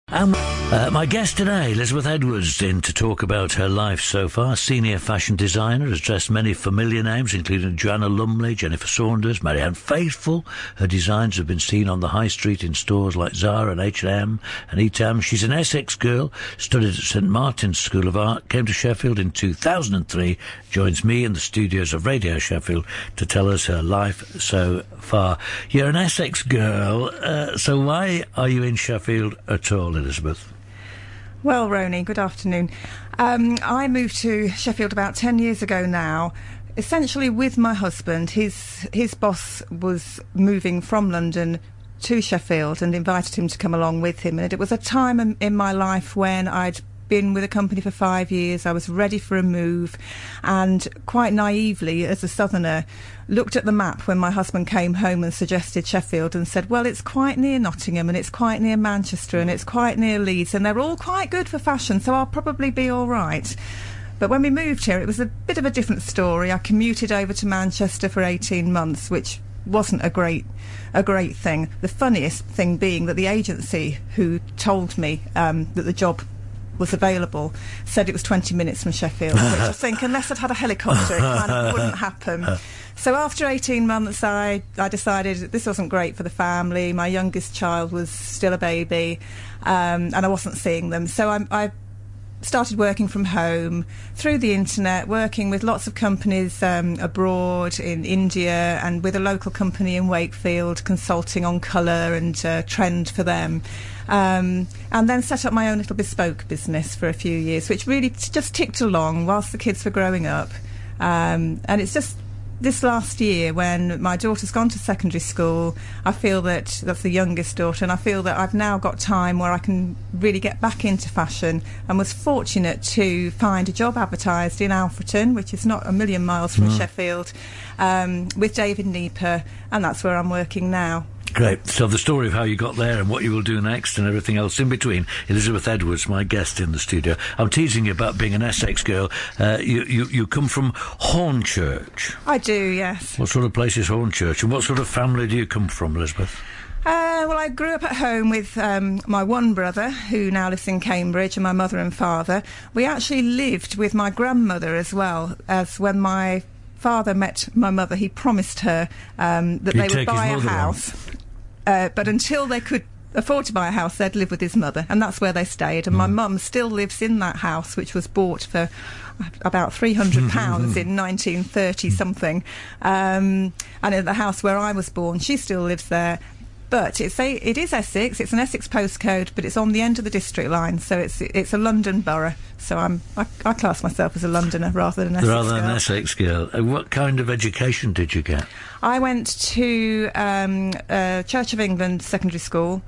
My guest today, Elizabeth Edwards, in to talk about her life so far. Senior fashion designer, has dressed many familiar names, including Joanna Lumley, Jennifer Saunders, Marianne Faithfull. Her designs have been seen on the high street in stores like Zara and H&M and Etam. She's an Essex girl, studied at St Martin's School of Art, came to Sheffield in 2003, joins me in the studios of Radio Sheffield to tell us her life so far. You're an Essex girl, so why are you in Sheffield at all, Elizabeth? Well, Roni, good afternoon. I moved to Sheffield about 10 years ago now, essentially with my husband. His boss was moving from London to Sheffield and invited him to come along with him. And it was a time in my life when I'd been with a company for 5 years. I was ready for a move, and quite naively, as a southerner, looked at the map when my husband came home and suggested Sheffield and said, well, it's quite near Nottingham and it's quite near Manchester and it's quite near Leeds and they're all quite good for fashion, so I'll probably be all right. But when we moved here, it was a bit of a different story. I commuted over to Manchester for 18 months, which wasn't a great thing. The funniest thing being that the agency who told me that the job was available said it was 20 minutes from Sheffield, which I think, unless I'd had a helicopter, it kind of wouldn't happen. So after 18 months, I decided that this wasn't great for the family. My youngest child was still a baby, and I wasn't seeing them. So I started working from home through the internet, working with lots of companies abroad, in India, and with a local company in Wakefield, consulting on colour and trend for them. And then set up my own little bespoke business for a few years, which really just ticked along whilst the kids were growing up. And it's just this last year, when my daughter's gone to secondary school, I feel that that's the youngest daughter, and I feel that I've now got time where I can really get back into fashion, and was fortunate to find a job advertised in Alfreton, which is not a million miles from Sheffield, with David Nieper, and that's where I'm working now. Great. So the story of how you got there and what you will do next and everything else in between. Elizabeth Edwards, my guest in the studio. I'm teasing you about being an Essex girl. You come from Hornchurch. I do, yes. What sort of place is Hornchurch, and what sort of family do you come from, Elizabeth? Well, I grew up at home with my one brother, who now lives in Cambridge, and my mother and father. We actually lived with my grandmother as well, as when my father met my mother, he promised her that they would buy a house. But until they could afford to buy a house, they'd live with his mother, and that's where they stayed. And my mum still lives in that house, which was bought for about £300 in 1930-something. And in the house where I was born, she still lives there. But it is Essex. It's an Essex postcode, but it's on the end of the district line, so it's a London borough. So I class myself as a Londoner rather than an Essex girl. Rather than an Essex girl. What kind of education did you get? I went to Church of England secondary school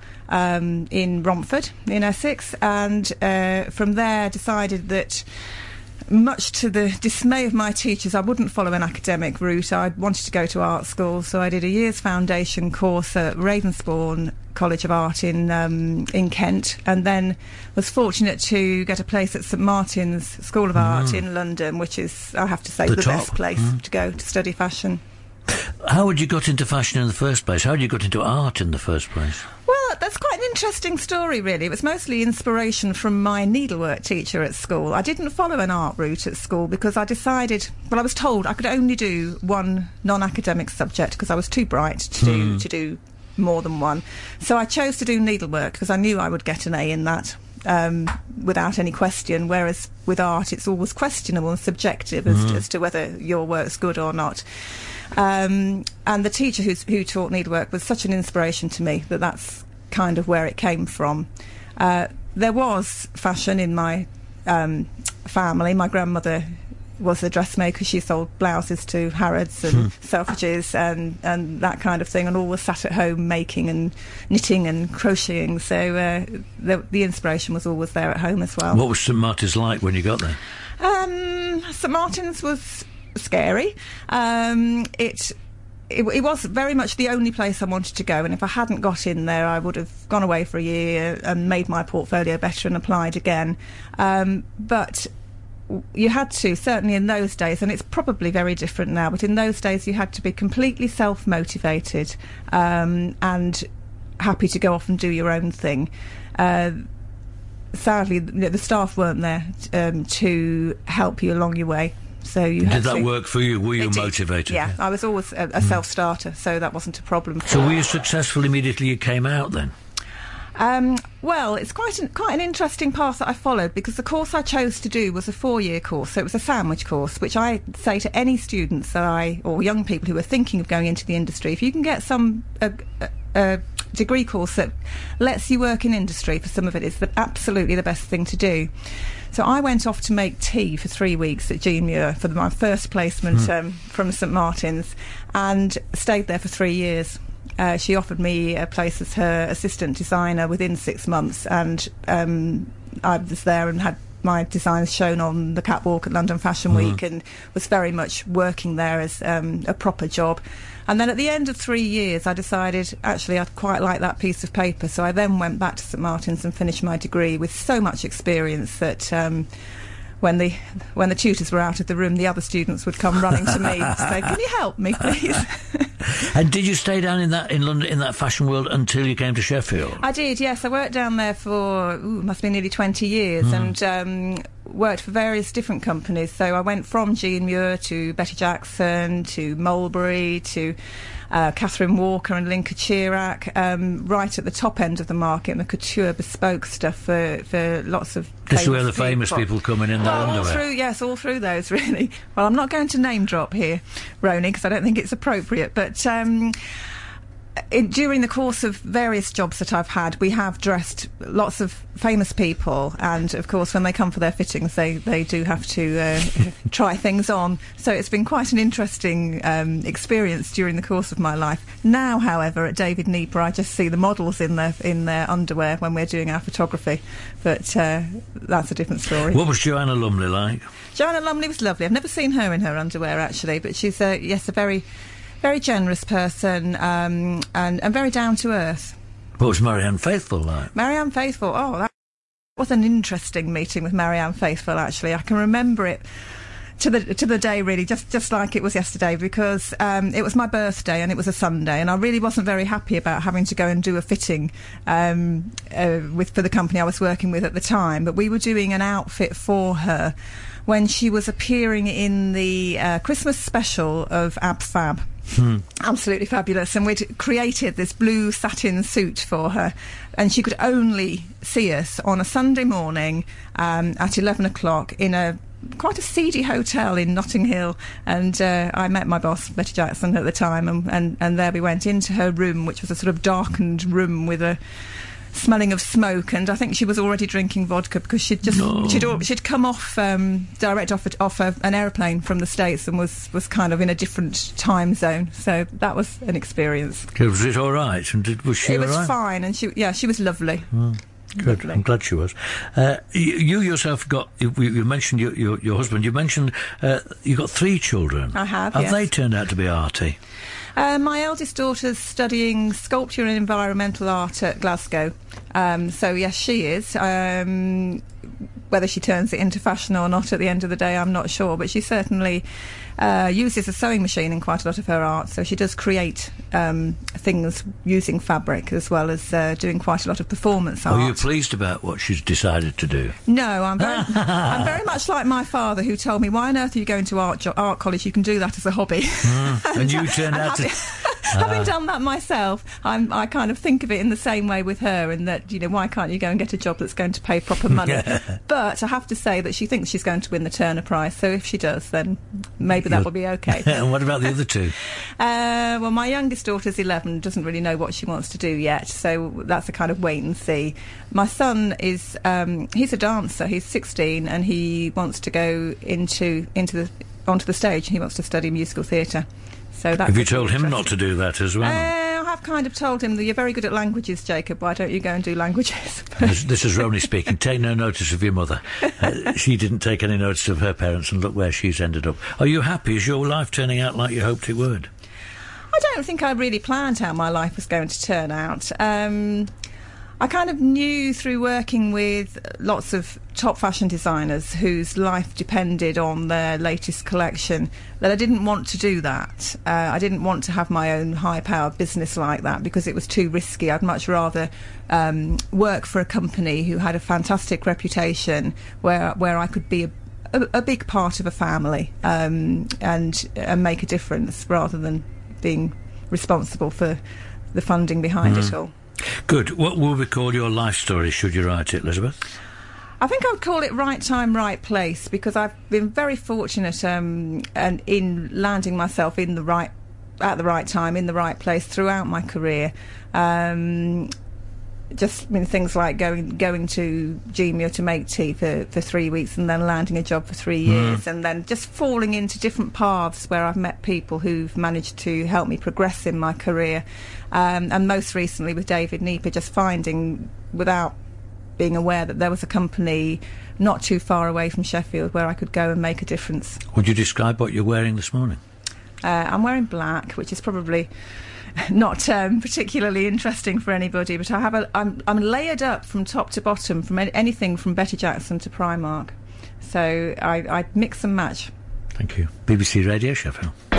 in Romford, in Essex, and from there decided that, much to the dismay of my teachers, I wouldn't follow an academic route. I wanted to go to art school, so I did a year's foundation course at Ravensbourne College of Art in Kent, and then was fortunate to get a place at St Martin's School of Art in London, which is, I have to say, the best place to go to study fashion. How had you got into fashion in the first place? How had you got into art in the first place? Well, that's quite an interesting story, really. It was mostly inspiration from my needlework teacher at school. I didn't follow an art route at school because I decided, well, I was told I could only do one non-academic subject because I was too bright to do more than one. So I chose to do needlework because I knew I would get an A in that. Without any question, whereas with art it's always questionable and subjective as to whether your work's good or not. And the teacher who taught needlework was such an inspiration to me that's kind of where it came from. There was fashion in my family. My grandmother was a dressmaker. She sold blouses to Harrods and Selfridges and that kind of thing, and always sat at home making and knitting and crocheting. So the inspiration was always there at home as well. What was St Martin's like when you got there? St Martin's was scary. It was very much the only place I wanted to go, and if I hadn't got in there, I would have gone away for a year and made my portfolio better and applied again. But you had to, certainly in those days, and it's probably very different now, but in those days you had to be completely self-motivated and happy to go off and do your own thing. sadly, the staff weren't there to help you along your way. So you did that work for you? Were you motivated? Yeah, I was always a self-starter, so that wasn't a problem. So were you successful immediately you came out then? Well, it's quite an interesting path that I followed, because the course I chose to do was a 4-year course, so it was a sandwich course, which I say to any students or young people who are thinking of going into the industry, if you can get a degree course that lets you work in industry for some of it, is absolutely the best thing to do. So I went off to make tea for 3 weeks at Jean Muir for my first placement from St Martin's, and stayed there for 3 years. She offered me a place as her assistant designer within 6 months, and I was there and had my designs shown on the catwalk at London Fashion Week, and was very much working there as a proper job. And then at the end of 3 years, I decided, actually, I'd quite like that piece of paper. So I then went back to St Martin's and finished my degree with so much experience that when the tutors were out of the room, the other students would come running to me to say, "Can you help me, please?" And did you stay down in London, in that fashion world, until you came to Sheffield? I did, yes. I worked down there for, must be nearly 20 years, and worked for various different companies. So I went from Jean Muir to Betty Jackson, to Mulberry, to Catherine Walker and Linka Chirac, right at the top end of the market, and the couture bespoke stuff for lots of This is where the famous people come in their underwear. All through those, really. Well, I'm not going to name drop here, Roni, because I don't think it's appropriate, but during the course of various jobs that I've had, we have dressed lots of famous people, and of course when they come for their fittings they do have to try things on. So it's been quite an interesting experience during the course of my life. Now, however, at David Nieper I just see the models in their underwear when we're doing our photography, but that's a different story. What was Joanna Lumley like? Joanna Lumley was lovely. I've never seen her in her underwear, actually, but she's a very generous person, and very down to earth. What was Marianne Faithfull like? Marianne Faithfull, that was an interesting meeting with Marianne Faithfull, actually. I can remember it to the day, really, just like it was yesterday, because it was my birthday and it was a Sunday, and I really wasn't very happy about having to go and do a fitting for the company I was working with at the time. But we were doing an outfit for her when she was appearing in the Christmas special of Ab Fab. Absolutely fabulous. And we'd created this blue satin suit for her, and she could only see us on a Sunday morning at 11 o'clock in quite a seedy hotel in Notting Hill. And I met my boss, Betty Jackson, at the time, and there we went into her room, which was a sort of darkened room with a smelling of smoke, and I think she was already drinking vodka, because she'd come off direct off an aeroplane from the States, and was kind of in a different time zone. So that was an experience. Was it all right? And was she all right? It was fine, and she was lovely. Good. Lovely. I'm glad she was. You yourself you mentioned your husband. You mentioned you got 3 children. I have. Have they turned out to be arty? My eldest daughter's studying sculpture and environmental art at Glasgow. So yes, she is. Whether she turns it into fashion or not at the end of the day, I'm not sure, but she certainly uses a sewing machine in quite a lot of her art, so she does create things using fabric, as well as doing quite a lot of performance art. Are you pleased about what she's decided to do? No, I'm very much like my father, who told me, "Why on earth are you going to art college? You can do that as a hobby." And you turned out to... Having done that myself, I kind of think of it in the same way with her, in that, why can't you go and get a job that's going to pay proper money? But I have to say that she thinks she's going to win the Turner Prize, so if she does, then maybe that will be okay. And what about the other 2? Well, my youngest daughter's 11, doesn't really know what she wants to do yet, so that's a kind of wait and see. My son is, he's a dancer, he's 16, and he wants to go onto the stage, and he wants to study musical theatre. So that's... Have you told him not to do that as well? I have kind of told him that you're very good at languages, Jacob. Why don't you go and do languages? This is Roni speaking. Take no notice of your mother. She didn't take any notice of her parents, and look where she's ended up. Are you happy? Is your life turning out like you hoped it would? I don't think I really planned how my life was going to turn out. I kind of knew through working with lots of top fashion designers whose life depended on their latest collection that I didn't want to do that. I didn't want to have my own high-powered business like that because it was too risky. I'd much rather work for a company who had a fantastic reputation where I could be a big part of a family and make a difference rather than being responsible for the funding behind it all. Good. What will we call your life story, should you write it, Elizabeth? I think I would call it Right Time, Right Place, because I've been very fortunate and in landing myself at the right time, in the right place throughout my career. Just things like going to Jumia to make tea for 3 weeks and then landing a job for 3 years and then just falling into different paths where I've met people who've managed to help me progress in my career. And most recently with David Nieper, just finding, without being aware, that there was a company not too far away from Sheffield where I could go and make a difference. Would you describe what you're wearing this morning? I'm wearing black, which is probably not particularly interesting for anybody, but I'm layered up from top to bottom, from anything from Betty Jackson to Primark. So I mix and match. Thank you. BBC Radio Sheffield.